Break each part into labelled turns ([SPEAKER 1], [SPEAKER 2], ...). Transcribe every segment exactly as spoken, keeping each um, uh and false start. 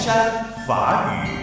[SPEAKER 1] 山法语。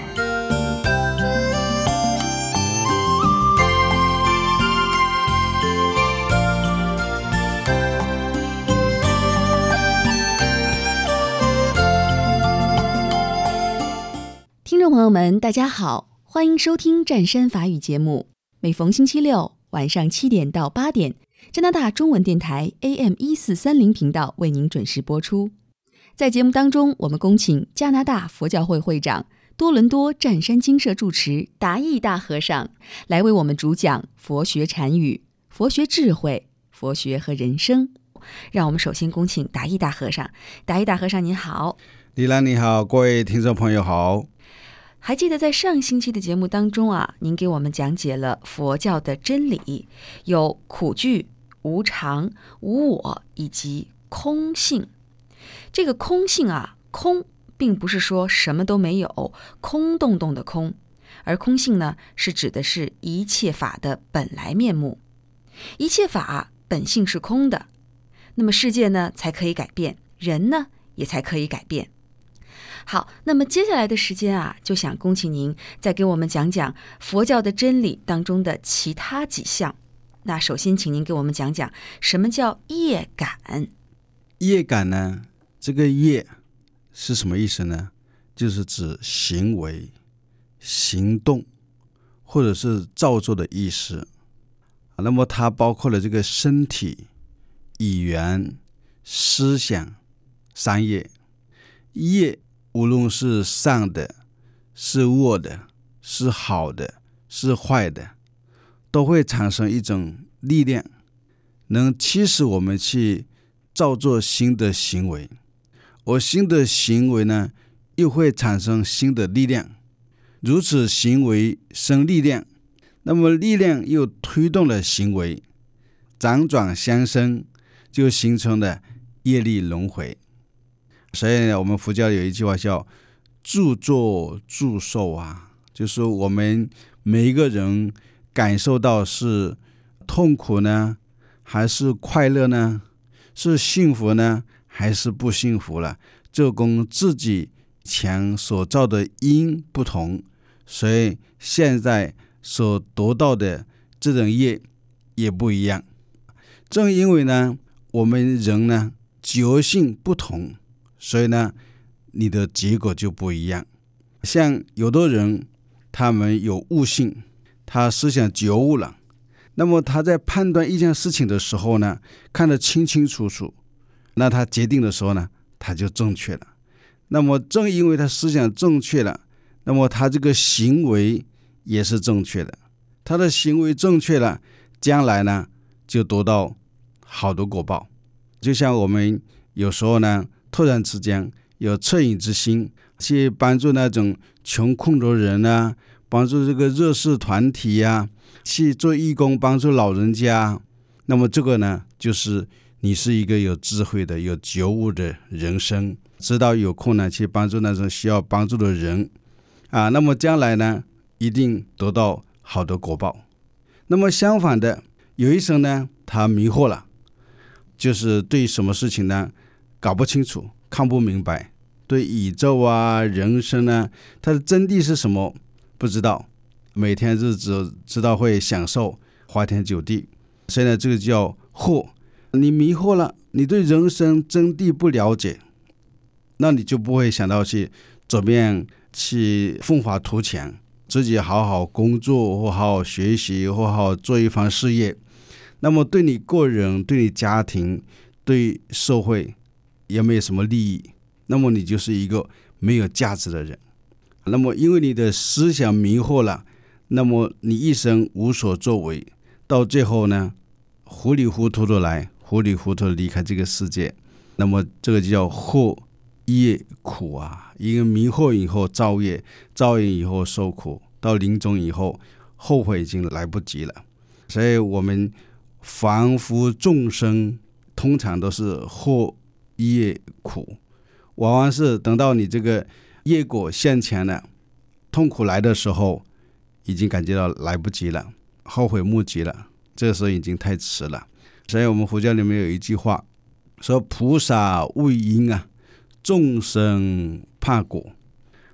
[SPEAKER 2] 听众朋友们，大家好，欢迎收听湛山法语节目。每逢星期六晚上七点到八点，加拿大中文电台 A M 一四三零频道为您准时播出。在节目当中，我们恭请加拿大佛教会会长、多伦多湛山精舍住持达义大和尚来为我们主讲佛学禅语、佛学智慧、佛学和人生。让我们首先恭请达义大和尚。达义大和尚您好。
[SPEAKER 3] 李兰你好，各位听众朋友好。
[SPEAKER 2] 还记得在上星期的节目当中啊，您给我们讲解了佛教的真理，有苦聚、无常、无我以及空性。这个空性啊，空并不是说什么都没有，空洞洞的空，而空性呢，是指的是一切法的本来面目。一切法本性是空的，那么世界呢才可以改变，人呢也才可以改变。好，那么接下来的时间啊，就想恭请您再给我们讲讲佛教的真理当中的其他几项。那首先请您给我们讲讲什么叫业感。
[SPEAKER 3] 业感呢，这个业是什么意思呢？就是指行为、行动或者是造作的意思。那么它包括了这个身体、语言、思想三业。业无论是善的、是恶的、是好的、是坏的，都会产生一种力量，能驱使我们去造作新的行为。而新的行为呢，又会产生新的力量。如此行为生力量，那么力量又推动了行为，辗转相生，就形成了业力轮回。所以我们佛教有一句话叫助作助受啊，就是我们每一个人感受到是痛苦呢，还是快乐呢，是幸福呢，还是不幸福了，这跟自己前所造的因不同，所以现在所得到的这种业也不一样。正因为呢，我们人呢觉性不同，所以呢，你的结果就不一样。像有的人，他们有悟性，他思想觉悟了，那么他在判断一件事情的时候呢，看得清清楚楚，那他决定的时候呢，他就正确了。那么正因为他思想正确了，那么他这个行为也是正确的。他的行为正确了，将来呢，就得到好的果报。就像我们有时候呢，突然之间有恻隐之心，去帮助那种穷困的人啊，帮助这个弱势团体啊，去做义工帮助老人家，那么这个呢，就是你是一个有智慧的、有觉悟的人生，知道有困难去帮助那种需要帮助的人啊，那么将来呢，一定得到好的果报。那么相反的，有一生呢，他迷惑了，就是对什么事情呢搞不清楚，看不明白，对宇宙啊、人生啊，它的真谛是什么不知道，每天日子知道会享受花天酒地，所以呢，这个叫惑。你迷惑了，你对人生真谛不了解，那你就不会想到去怎么样去奋发图强，自己好好工作或好好学习或好好做一番事业，那么对你个人、对你家庭、对社会也没有什么利益，那么你就是一个没有价值的人。那么因为你的思想迷惑了，那么你一生无所作为，到最后呢，糊里糊涂的来，糊里糊涂的离开这个世界，那么这个就叫惑业苦啊。因为迷惑以后造业，造业以后受苦，到临终以后后悔已经来不及了。所以我们凡夫众生通常都是惑业苦，往往是等到你这个业果现前了，痛苦来的时候，已经感觉到来不及了，后悔莫及了，这个时候已经太迟了。所以我们佛教里面有一句话说，菩萨畏因啊，众生怕果。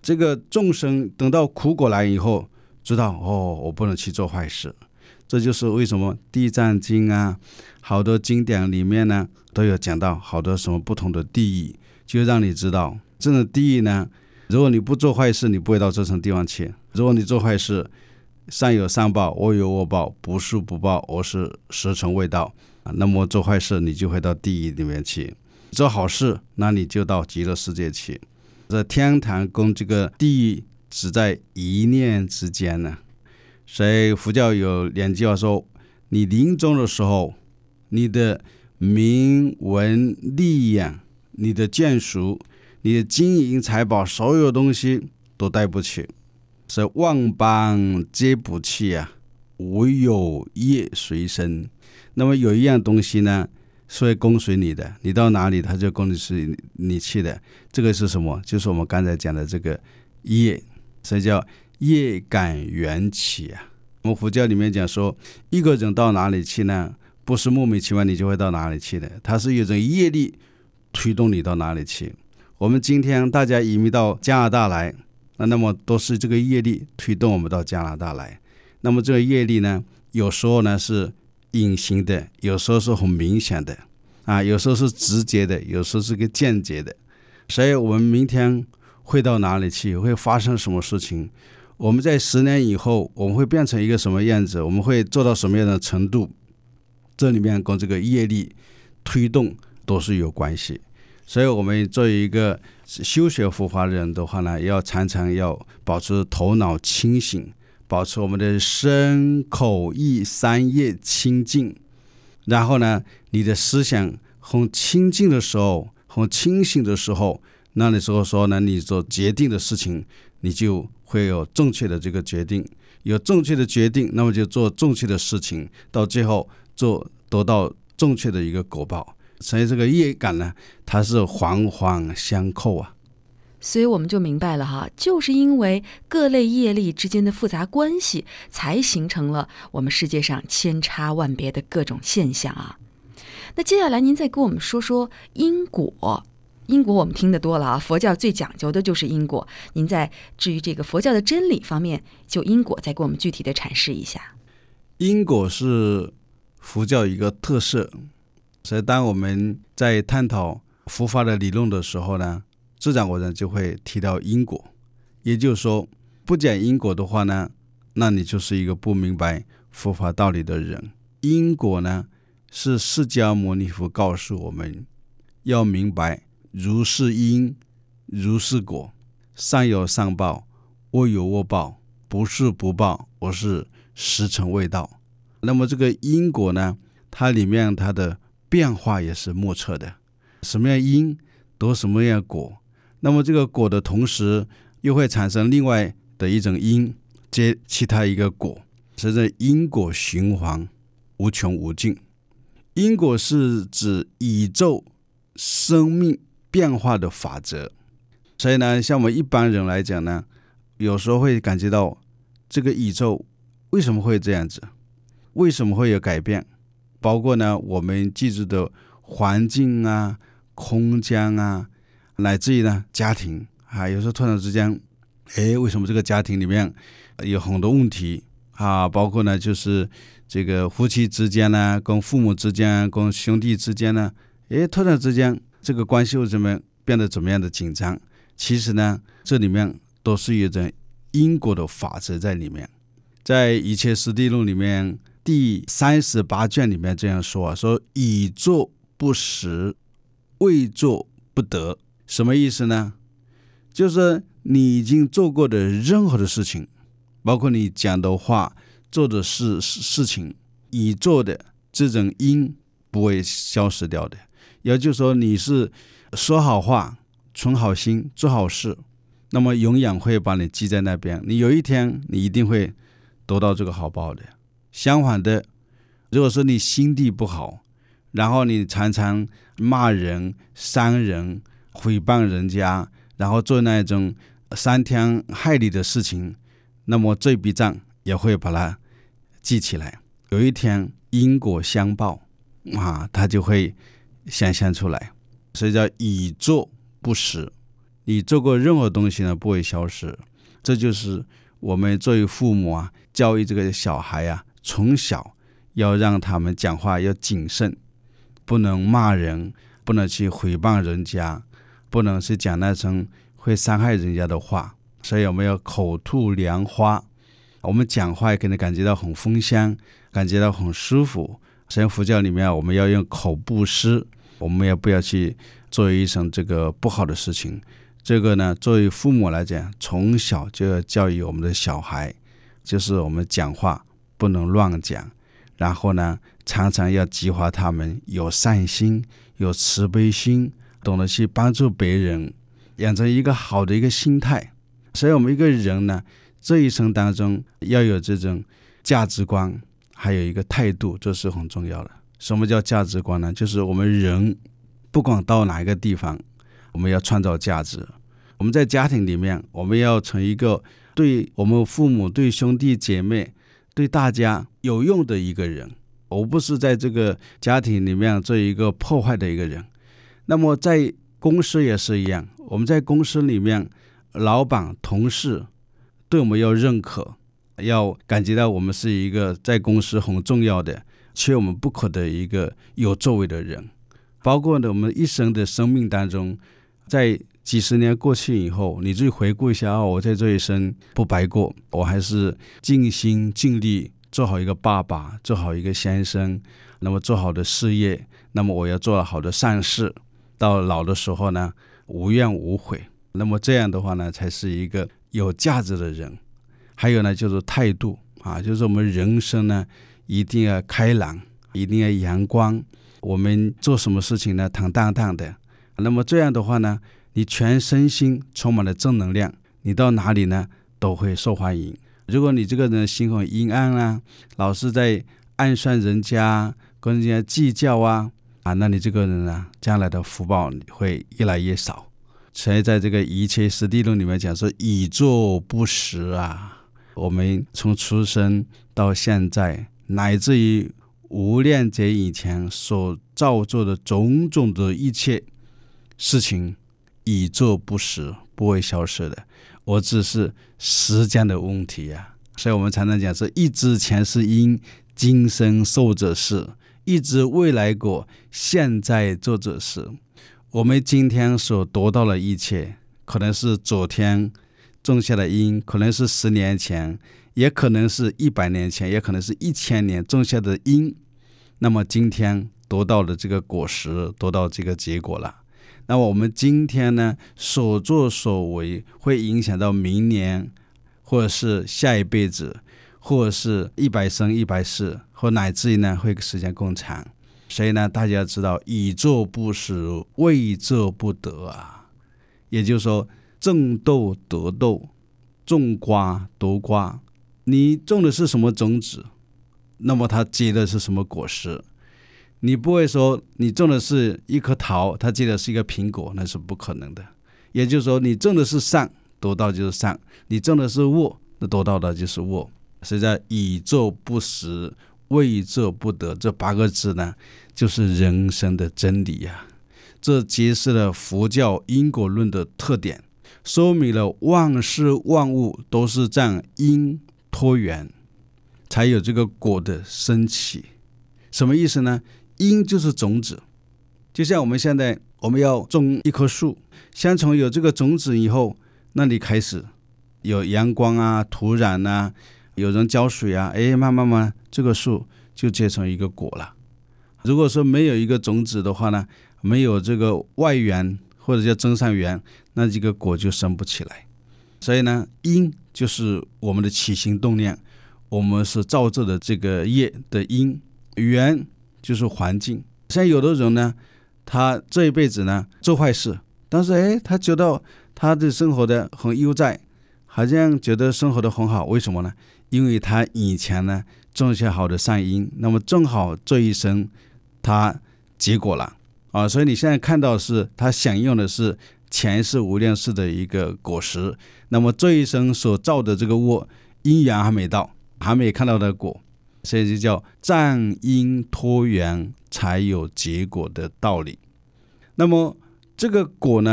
[SPEAKER 3] 这个众生等到苦果来以后，知道哦，我不能去做坏事。这就是为什么地藏经啊，好多经典里面呢都有讲到好多什么不同的地狱，就让你知道这种地狱呢，如果你不做坏事，你不会到这种地方去。如果你做坏事，善有善报，恶有恶报，不是不报，而是时辰未到。那么做坏事，你就会到地狱里面去；做好事，那你就到极乐世界去。这天堂跟这个地狱只在一念之间呢。所以佛教有两句话说，你临终的时候，你的名闻利养，你的眷属，你的金银财宝，所有东西都带不去，是万般皆不去啊，唯有业随身。那么有一样东西呢，是会跟随你的，你到哪里它就跟随你去的。这个是什么？就是我们刚才讲的这个业，所以叫业感缘起啊。我们佛教里面讲说，一个人到哪里去呢？不是莫名其妙你就会到哪里去的，它是有一种业力推动你到哪里去。我们今天大家移民到加拿大来，那么都是这个业力推动我们到加拿大来。那么这个业力呢，有时候呢是隐形的，有时候是很明显的啊，有时候是直接的，有时候是个间接的。所以我们明天会到哪里去，会发生什么事情，我们在十年以后我们会变成一个什么样子，我们会做到什么样的程度，这里面跟这个业力推动都是有关系。所以我们作为一个修学佛法的人的话呢，要常常要保持头脑清醒，保持我们的身口意三业清净。然后呢，你的思想很清净的时候，很清醒的时候，那你说说呢，你做决定的事情，你就会有正确的这个决定，有正确的决定，那么就做正确的事情，到最后做得到正确的一个果报。所以这个业感呢，它是环环相扣啊。
[SPEAKER 2] 所以我们就明白了哈，就是因为各类业力之间的复杂关系，才形成了我们世界上千差万别的各种现象啊。那接下来您再跟我们说说因果。因果我们听得多了啊，佛教最讲究的就是因果。您在至于这个佛教的真理方面，就因果再给我们具体的阐释一下。
[SPEAKER 3] 因果是佛教一个特色，所以当我们在探讨佛法的理论的时候呢，自然而然就会提到因果。也就是说，不讲因果的话呢，那你就是一个不明白佛法道理的人。因果呢，是释迦牟尼佛告诉我们要明白如是因，如是果，善有善报，恶有恶报，不是不报，而是时辰未到。那么这个因果呢，它里面它的变化也是莫测的，什么样因得什么样果。那么这个果的同时，又会产生另外的一种因，接其他一个果，所以这因果循环无穷无尽。因果是指宇宙生命变化的法则。所以呢，像我们一般人来讲呢，有时候会感觉到这个宇宙为什么会这样子，为什么会有改变，包括呢我们居住的环境啊、空间啊，乃至于呢家庭啊，有时候突然之间，哎，为什么这个家庭里面有很多问题啊？包括呢就是这个夫妻之间呢，跟父母之间，跟兄弟之间呢，哎，突然之间这个关系为什么变得怎么样的紧张？其实呢，这里面都是有着因果的法则在里面。在《一切实地论》里面第三十八卷里面这样说啊，说已作不实，未作不得。什么意思呢？就是你已经做过的任何的事情，包括你讲的话、做的事事情，已做的这种因不会消失掉的。也就是说，你是说好话、存好心、做好事，那么永远会把你记在那边，你有一天你一定会得到这个好报的。相反的，如果说你心地不好，然后你常常骂人、伤人、诽谤人家，然后做那种伤天害理的事情，那么这笔账也会把它记起来。有一天因果相报啊，它就会显现出来。所以叫已作不实， 你做过任何东西呢不会消失。这就是我们作为父母啊，教育这个小孩啊，从小要让他们讲话要谨慎，不能骂人，不能去诽谤人家，不能去讲那种会伤害人家的话。所以我们要口吐莲花，我们讲话也可能感觉到很丰香，感觉到很舒服。所以佛教里面我们要用口布施，我们也不要去做一种这个不好的事情。这个呢，作为父母来讲，从小就要教育我们的小孩，就是我们讲话不能乱讲，然后呢，常常要激发他们有善心，有慈悲心，懂得去帮助别人，养成一个好的一个心态。所以我们一个人呢，这一生当中要有这种价值观，还有一个态度，这是很重要的。什么叫价值观呢？就是我们人不管到哪一个地方，我们要创造价值。我们在家庭里面，我们要成一个对我们父母、对兄弟姐妹、对大家有用的一个人，而不是在这个家庭里面做一个破坏的一个人。那么在公司也是一样，我们在公司里面，老板、同事对我们要认可，要感觉到我们是一个在公司很重要的、缺我们不可的一个有作为的人。包括呢，我们一生的生命当中，在几十年过去以后，你自己回顾一下，哦，我在这一生不白过，我还是尽心尽力做好一个爸爸，做好一个先生，那么做好的事业，那么我要做好的善事，到老的时候呢，无怨无悔。那么这样的话呢，才是一个有价值的人。还有呢，就是态度啊，就是我们人生呢，一定要开朗，一定要阳光。我们做什么事情呢，坦荡荡的。那么这样的话呢，你全身心充满了正能量，你到哪里呢都会受欢迎。如果你这个人心很阴暗啊，老是在暗算人家，跟人家计较啊，啊，那你这个人呢，将来的福报会越来越少。所以在这个一切实地论里面讲说，以作不实啊。我们从出生到现在，乃至于无量劫以前所造作的种种的一切事情，以作不实，不会消失的。我只是时间的问题啊。所以我们常常讲说，一知前世因，今生受者是；一知未来果，现在做者是。我们今天所得到的一切，可能是昨天种下的因，可能是十年前，也可能是一百年前，也可能是一千年种下的因。那么今天得到的这个果实，得到这个结果了。那么我们今天呢，所作所为会影响到明年，或者是下一辈子，或者是一百生一百世，或乃至于呢会时间更长。所以呢，大家知道以作不实，为作不得啊。也就是说，种豆得豆，种瓜得瓜。你种的是什么种子，那么它结的是什么果实。你不会说你种的是一颗桃，它结的是一个苹果，那是不可能的。也就是说，你种的是善，得到就是善；你种的是恶，那得到的就是恶。实在以作不实，为作不得，这八个字呢，就是人生的真理呀、啊。这揭示了佛教因果论的特点，说明了万事万物都是这样因托缘，才有这个果的升起。什么意思呢？因就是种子，就像我们现在我们要种一棵树，先从有这个种子以后，那你开始有阳光啊、土壤啊，有人浇水啊，哎，慢慢慢这个树就结成一个果了。如果说没有一个种子的话呢，没有这个外缘或者叫增上缘，那这个果就生不起来。所以呢，因就是我们的起心动念，我们是造作的这个业的因，缘就是环境。像有的人呢，他这一辈子呢做坏事，但是哎，他觉得他的生活的很悠哉，好像觉得生活的很好。为什么呢？因为他以前呢种下好的善因，那么正好这一生他结果了啊。所以你现在看到是他享用的是前世无量世的一个果实，那么这一生所造的这个恶因缘还没到，还没看到的果，所以就叫占因托缘才有结果的道理。那么这个果呢，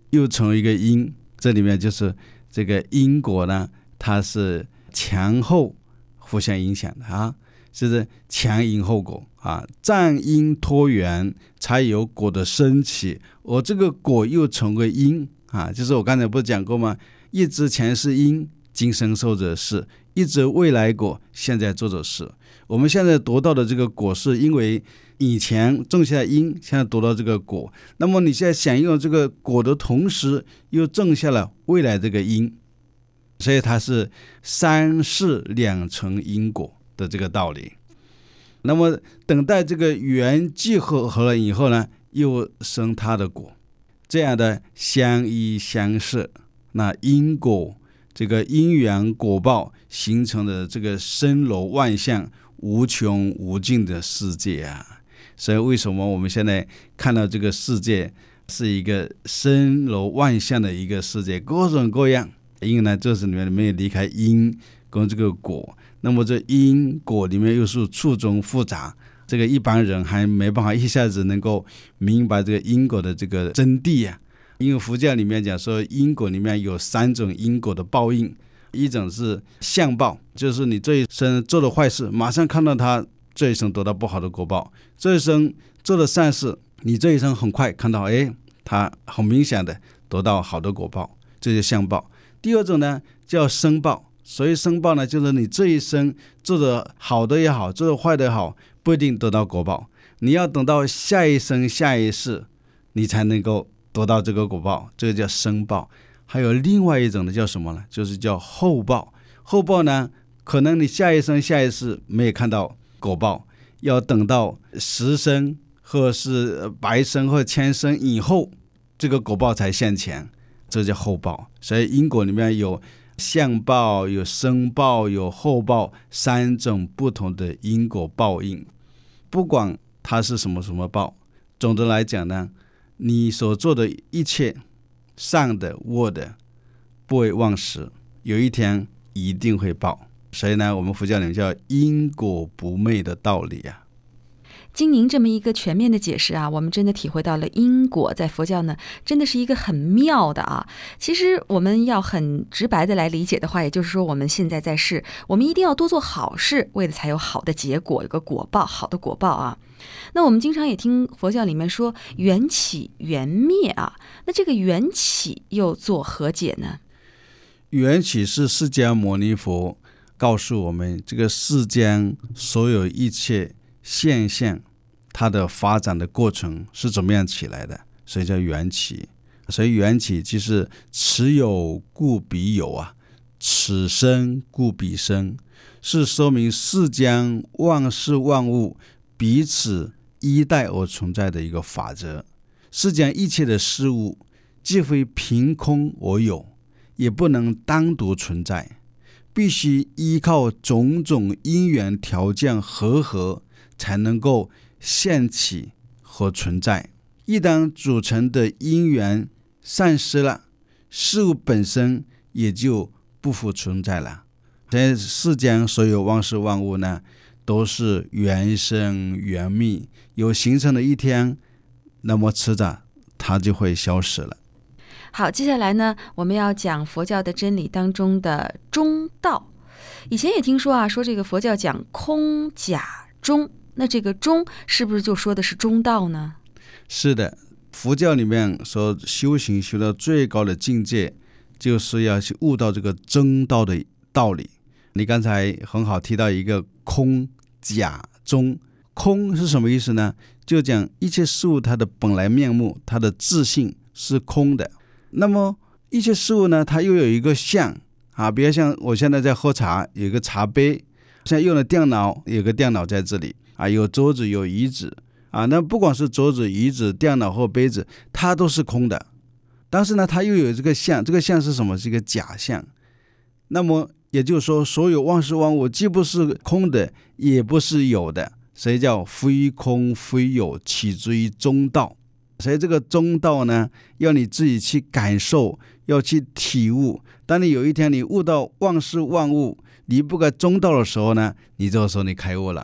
[SPEAKER 3] 又成为一个因，这里面就是这个因果呢，它是前后互相影响的啊，就是前因后果啊，占因托缘才有果的升起，而这个果又成为因啊，就是我刚才不是讲过吗？一直前世因，今生受者是；一直未来果，现在做者是。我们现在得到的这个果，是因为以前种下因，现在得到这个果。那么你现在享用这个果的同时，又种下了未来这个因，所以它是三世两成因果的这个道理。那么等待这个缘聚合合了以后呢，又生它的果，这样的相依相摄，那因果这个因缘果报形成的这个森罗万象无穷无尽的世界啊。所以为什么我们现在看到这个世界是一个森罗万象的一个世界，各种各样，因为呢这是里面没有离开因跟这个果，那么这因果里面又是错综复杂，这个一般人还没办法一下子能够明白这个因果的这个真谛啊。因为佛教里面讲说，因果里面有三种因果的报应，一种是相报，就是你这一生做了坏事，马上看到他这一生得到不好的果报；这一生做了善事，你这一生很快看到，哎，他很明显的得到好的果报，这就是相报。第二种呢叫生报，所以生报呢，就是你这一生做的好的也好，做的坏的也好，不一定得到果报，你要等到下一生下一世，你才能够得到这个果报，这个叫生报。还有另外一种的叫什么呢？就是叫后报。后报呢，可能你下一生下一世没有看到果报，要等到十生或是百生或千生以后，这个果报才现前，这叫后报。所以因果里面有相报、有生报、有后报，三种不同的因果报应。不管它是什么什么报，总的来讲呢，你所做的一切善的恶的不会忘失，有一天一定会报。所以呢，我们佛教里面叫因果不昧的道理啊。
[SPEAKER 2] 经您这么一个全面的解释啊，我们真的体会到了因果在佛教呢真的是一个很妙的啊。其实我们要很直白的来理解的话，也就是说我们现在在世，我们一定要多做好事，为了才有好的结果，有个果报，好的果报啊。那我们经常也听佛教里面说缘起缘灭啊，那这个缘起又作何解呢？
[SPEAKER 3] 缘起是释迦牟尼佛告诉我们，这个世间所有一切现象它的发展的过程是怎么样起来的，所以叫缘起。所以缘起就是此有故彼有啊，此生故彼生，是说明世间万事万物彼此依赖而存在的一个法则。世间一切的事物既非凭空而有，也不能单独存在，必须依靠种种因缘条件和合才能够现起和存在。一旦组成的因缘散失了，事物本身也就不复存在了。在世间所有万事万物呢，都是缘生缘灭，有形成的一天，那么迟早它就会消失了。
[SPEAKER 2] 好，接下来呢，我们要讲佛教的真理当中的中道。以前也听说啊，说这个佛教讲空假中，那这个中是不是就说的是中道呢？
[SPEAKER 3] 是的，佛教里面说修行修到最高的境界，就是要去悟到这个中道的道理。你刚才很好提到一个空假中，空是什么意思呢？就讲一切事物它的本来面目，它的自性是空的。那么一切事物呢，它又有一个相啊，比如像我现在在喝茶，有一个茶杯，现在用了电脑，有个电脑在这里啊，有桌子有椅子啊，那不管是桌子椅子电脑或杯子，它都是空的，但是呢它又有这个相，这个相是什么？是一个假相。那么也就是说，所有万事万物既不是空的，也不是有的，所以叫非空非有，起之于中道。所以这个中道呢，要你自己去感受，要去体悟。当你有一天你悟到万事万物离不开中道的时候呢，你这个时候你开悟了，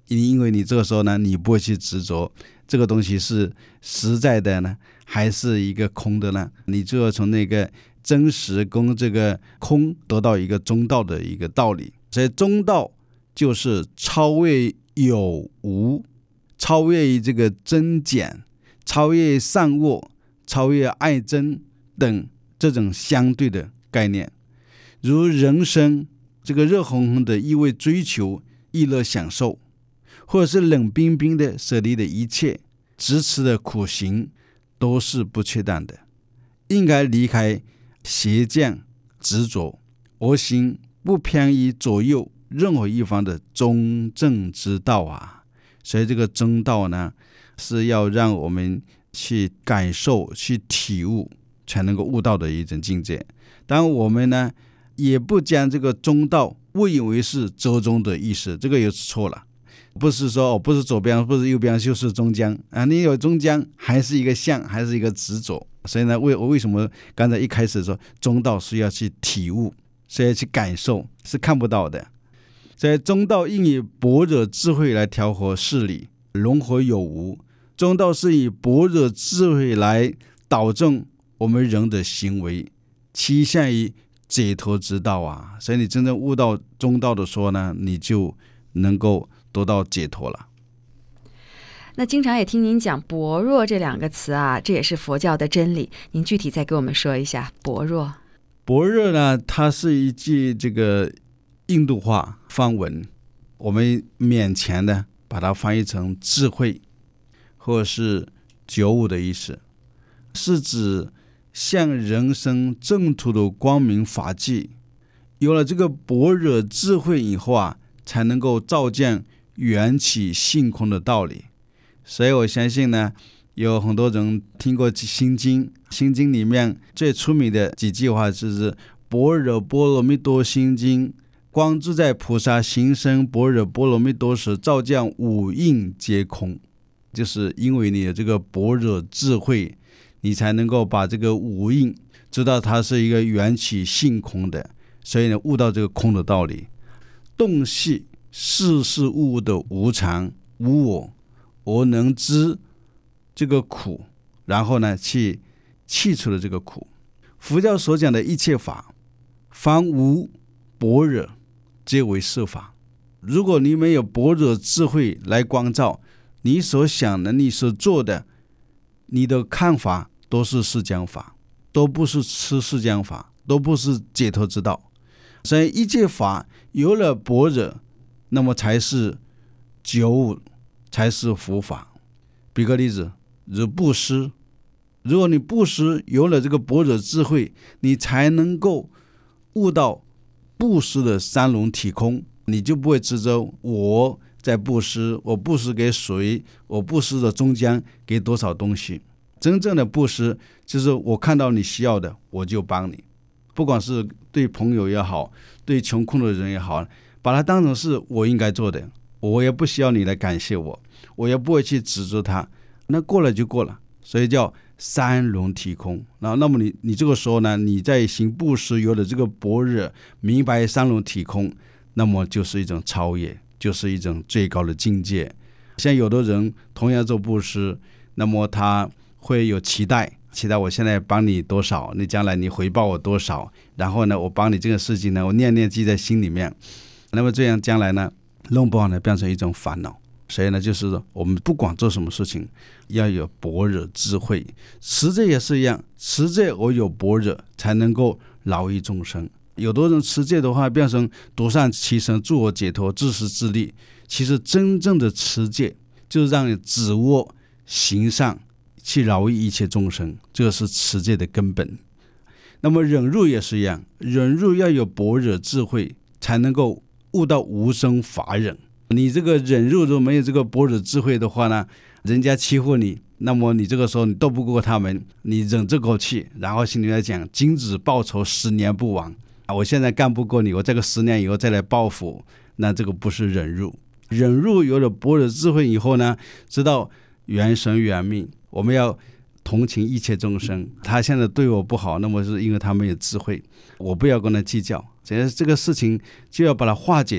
[SPEAKER 3] 因为你这个时候呢，你不会去执着这个东西是实在的呢，还是一个空的呢？你就要从那个真实跟这个空得到一个中道的一个道理。所以中道就是超越有无，超越于这个增减，超越善恶，超越爱憎等这种相对的概念。如人生这个热烘烘的一味追求娱乐享受，或者是冷冰冰的舍离的一切，支持的苦行，都是不确当的。应该离开邪见执着，而行不偏于左右任何一方的中正之道啊。所以这个中道呢，是要让我们去感受去体悟才能够悟到的一种境界。当然我们呢也不将这个中道误以为是折中的意思，这个也是错了。不是说、哦、不是左边不是右边就是中间啊，你有中间还是一个相，还是一个执着。所以呢，为我为什么刚才一开始说中道是要去体悟，是要去感受，是看不到的。所以中道应以般若智慧来调和事理，融合有无。中道是以般若智慧来导正我们人的行为，趋向于解脱之道啊。所以你真正悟到中道的时候呢，你就能够得到解脱了。
[SPEAKER 2] 那经常也听您讲般若这两个词啊，这也是佛教的真理，您具体再给我们说一下般若。
[SPEAKER 3] 般若呢，它是一句这个印度话梵文，我们勉强的把它翻译成智慧或者是觉悟的意思，是指向人生正途的光明法纪。有了这个般若智慧以后啊，才能够照见缘起性空的道理。所以我相信呢，有很多人听过心经，心经里面最出名的几句话就是般若波罗蜜多心经，光自在菩萨行深般若波罗蜜多时，照见五蕴皆空。就是因为你的这个般若智慧，你才能够把这个五蕴知道它是一个缘起性空的，所以呢悟到这个空的道理，洞悉世事物物的无常无我，而能知这个苦，然后呢去去除了这个苦。佛教所讲的一切法，凡无般若皆为是法。如果你没有般若智慧来光照，你所想的你所做的，你的看法都是世间法，都不是吃世间法，都不是解脱之道。所以一切法有了般若，那么才是觉悟，才是佛法。比个例子，如布施，如果你布施有了这个般若智慧，你才能够悟到布施的三轮体空，你就不会执着我在布施，我布施给谁，我布施的中间给多少东西。真正的布施就是我看到你需要的，我就帮你，不管是对朋友也好，对穷困的人也好，把它当成是我应该做的，我也不需要你来感谢我，我也不会去指责他，那过了就过了。所以叫三轮体空。然后那么你你这个时候呢，你在行布施有了这个般若，明白三轮体空，那么就是一种超越，就是一种最高的境界。像有的人同样做布施，那么他会有期待，期待我现在帮你多少，你将来你回报我多少，然后呢我帮你这个事情呢，我念念记在心里面，那么这样将来呢弄不好呢变成一种烦恼。所以呢就是说我们不管做什么事情要有般若智慧，持戒也是一样，持戒我有般若才能够饶益众生。有的人持戒的话变成独善其身，自我解脱，自食自利。其实真正的持戒就是让你止恶行善，去饶益一切众生，这是持戒的根本。那么忍辱也是一样，忍辱要有般若智慧才能够悟到无生法忍。你这个忍辱如果没有这个般若智慧的话呢，人家欺负你，那么你这个时候你斗不过他们，你忍这口气，然后心里面讲金子报仇十年不晚啊，我现在干不过你，我这个十年以后再来报复，那这个不是忍辱。忍辱有了般若智慧以后呢，知道缘生缘灭，我们要同情一切众生，他现在对我不好，那么是因为他没有智慧，我不要跟他计较，这个事情就要把它化解掉，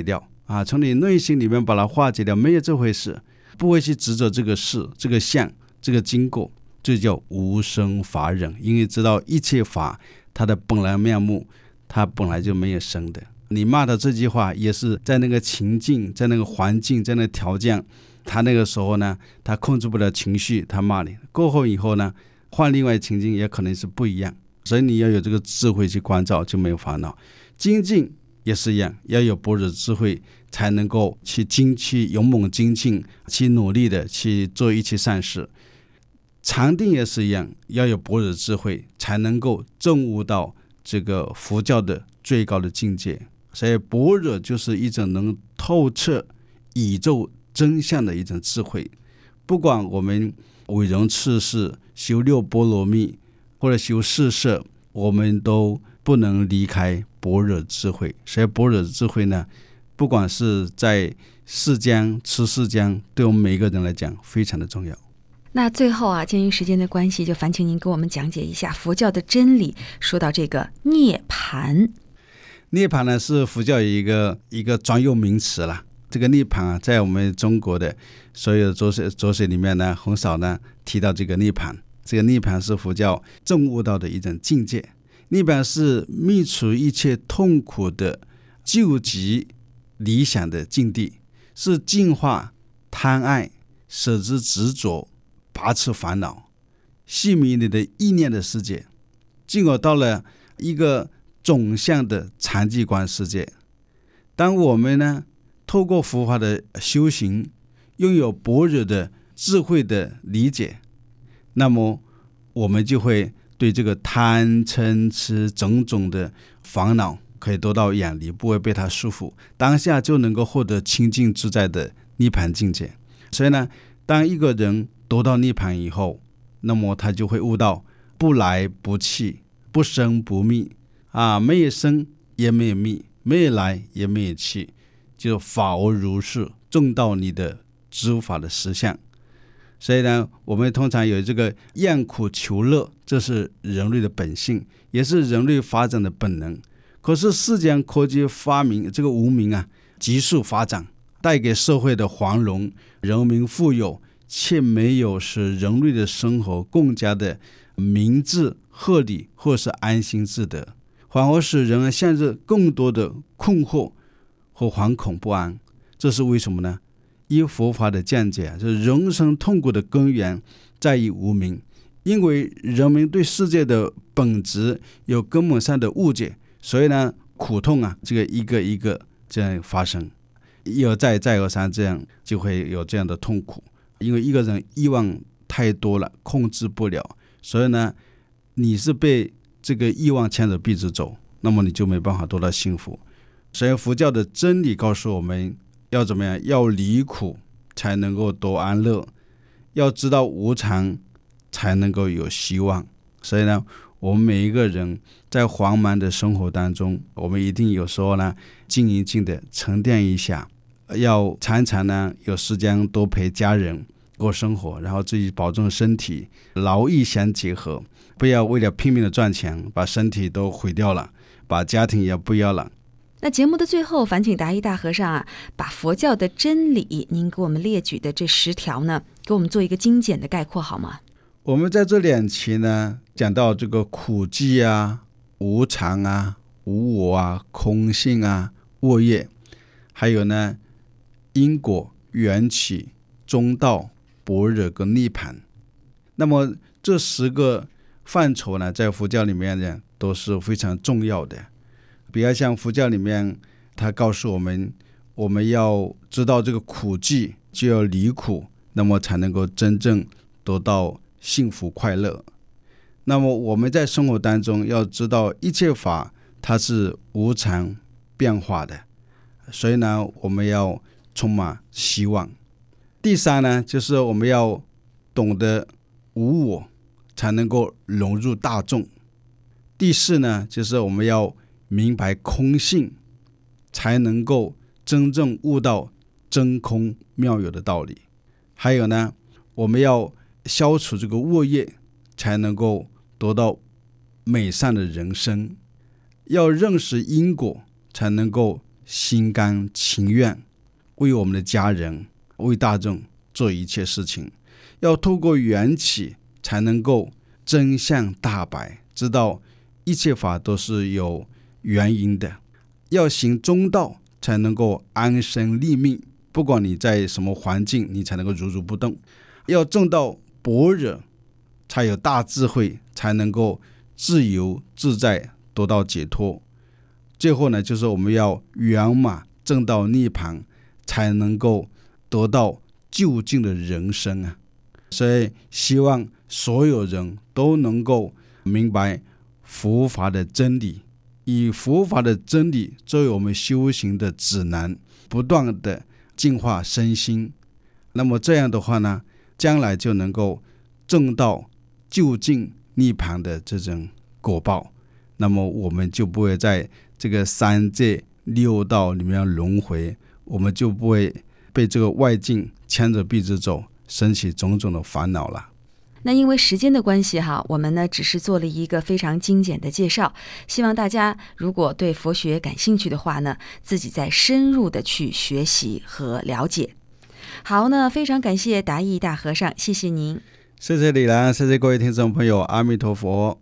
[SPEAKER 3] 啊，从你内心里面把它化解掉，没有这回事，不会去执着这个事、这个相、这个经过，这叫无生法忍。因为知道一切法它的本来面目，它本来就没有生的。你骂他这句话也是在那个情境，在那个环境，在那个条件，他那个时候呢，他控制不了情绪，他骂你过后以后呢，换另外情境也可能是不一样。所以你要有这个智慧去关照，就没有烦恼。精进也是一样，要有般若智慧才能够去精去勇猛精进，去努力的去做一切善事。禅定也是一样，要有般若智慧才能够证悟到这个佛教的最高的境界。所以般若就是一种能透彻宇宙真相的一种智慧。不管我们为人处事修六波罗蜜或者修四摄，我们都不能离开般若智慧。所以般若智慧呢，不管是在世间出世间，对我们每一个人来讲非常的重要。
[SPEAKER 2] 那最后啊，鉴于时间的关系，就烦请您给我们讲解一下佛教的真理。说到这个涅槃，
[SPEAKER 3] 涅槃呢是佛教一个一个专用名词了。这个涅槃啊，在我们中国的所有哲学哲学里面呢，很少呢提到这个涅槃。这个涅槃是佛教证悟到的一种境界。涅槃是灭除一切痛苦的究极理想的境地，是净化贪爱、舍之执着、拔除烦恼、熄灭你的意念的世界，进而到了一个总相的禅寂观世界。当我们呢透过佛法的修行，拥有般若的智慧的理解，那么我们就会对这个贪嗔痴种种的烦恼可以得到远离，不会被它束缚，当下就能够获得清净自在的涅槃境界。所以呢，当一个人得到涅槃以后，那么他就会悟到不来不去，不生不灭啊，没有生也没有灭，没有来也没有去，就法而如是，证到你的知法的实相。所以呢，我们通常有这个厌苦求乐，这是人类的本性，也是人类发展的本能。可是世间科技发明，这个文明啊急速发展，带给社会的繁荣，人民富有，却没有使人类的生活更加的明智合理或是安心自得，反而使人陷入更多的困惑和惶恐不安。这是为什么呢？依佛法的见解啊，就是人生痛苦的根源在于无明，因为人们对世界的本质有根本上的误解，所以呢，苦痛啊，这个一个一个这样发生，一而再再而三，这样就会有这样的痛苦。因为一个人欲望太多了，控制不了，所以呢，你是被这个欲望牵着鼻子走，那么你就没办法得到幸福。所以佛教的真理告诉我们要怎么样？要离苦才能够得安乐，要知道无常才能够有希望。所以呢，我们每一个人在繁忙的生活当中，我们一定有时候呢静一静的沉淀一下，要常常呢有时间多陪家人过生活，然后自己保重身体，劳逸相结合，不要为了拼命的赚钱把身体都毁掉了，把家庭也不要了。
[SPEAKER 2] 那节目的最后，烦请达一大和尚啊，把佛教的真理您给我们列举的这十条呢，给我们做一个精简的概括好吗？
[SPEAKER 3] 我们在这两期呢讲到这个苦寂啊、无常啊、无我啊、空性啊、恶业，还有呢因果、缘起、中道、般若跟涅槃。那么这十个范畴呢，在佛教里面呢都是非常重要的。比较像佛教里面，他告诉我们，我们要知道这个苦寂，就要离苦，那么才能够真正得到幸福快乐。那么我们在生活当中要知道一切法它是无常变化的，所以呢我们要充满希望。第三呢，就是我们要懂得无我，才能够融入大众。第四呢，就是我们要明白空性，才能够真正悟到真空妙有的道理。还有呢，我们要消除这个恶业，才能够得到美善的人生。要认识因果，才能够心甘情愿为我们的家人、为大众做一切事情。要透过缘起才能够真相大白，知道一切法都是有原因的。要行中道才能够安身立命，不管你在什么环境，你才能够如如不动。要证到般若，才有大智慧，才能够自由自在，得到解脱。最后呢，就是我们要圆满证到涅槃，才能够得到究竟的人生啊！所以希望所有人都能够明白佛法的真理，以佛法的真理作为我们修行的指南，不断的净化身心。那么这样的话呢，将来就能够证到究竟涅槃的这种果报，那么我们就不会在这个三界六道里面轮回，我们就不会被这个外境牵着鼻子走，升起种种的烦恼了。
[SPEAKER 2] 那因为时间的关系哈，我们呢只是做了一个非常精简的介绍，希望大家如果对佛学感兴趣的话呢，自己再深入的去学习和了解。好，那非常感谢达义大和尚，谢谢您。
[SPEAKER 3] 谢谢李兰，谢谢各位听众朋友，阿弥陀佛。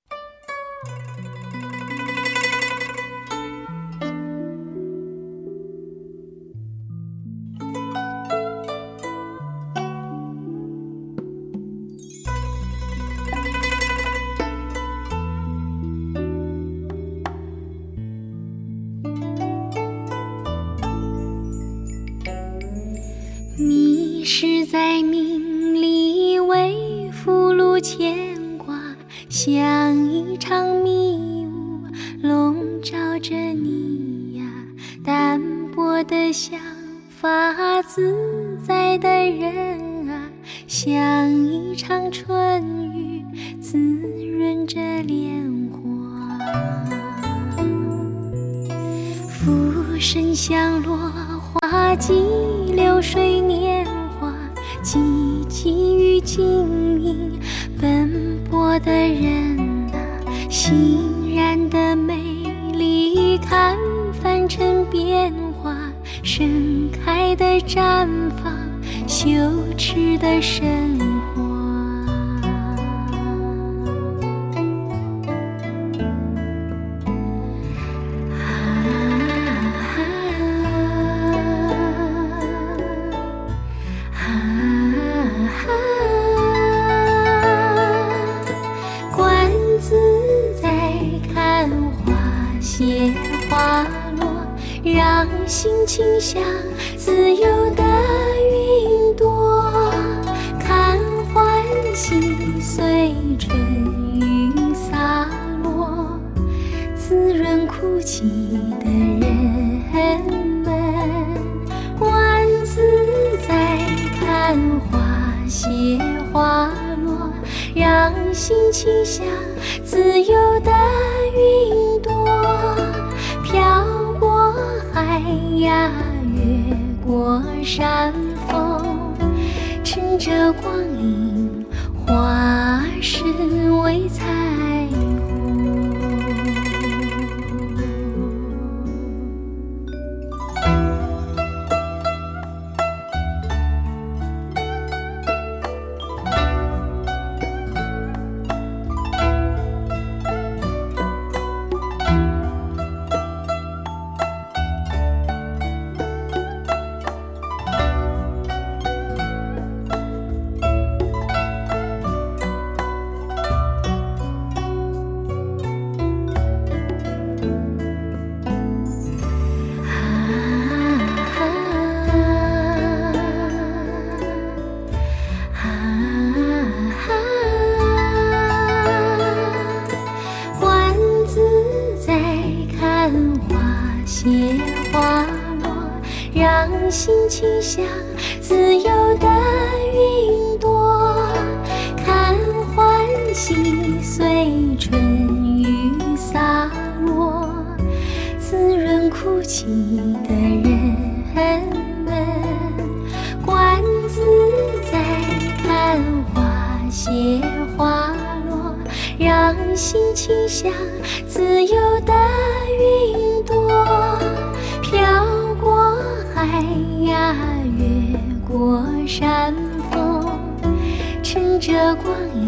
[SPEAKER 1] 迷失在名利为俘虏牵挂，像一场迷雾笼罩着你呀，淡薄的想法自在的人啊，像一场春雨滋润着莲花，浮生像落花季流水年华，寂寂与晶莹奔波的人啊，欣然的美丽看凡尘变化，盛开的绽放，羞耻的生活。谢花落，让心倾向自由的云朵，看欢喜随春雨洒落，滋润哭泣的人们，观自在看花谢花落，让心倾向自由的云朵，飘过海呀，越过山峰，乘着光阴，化身为彩虹。心倾向自由的云朵，看欢喜随春雨洒落，滋润哭泣的人们，观自在看花谢花落，让心倾向自由的云朵， 飘过海呀，越过山峰，乘着光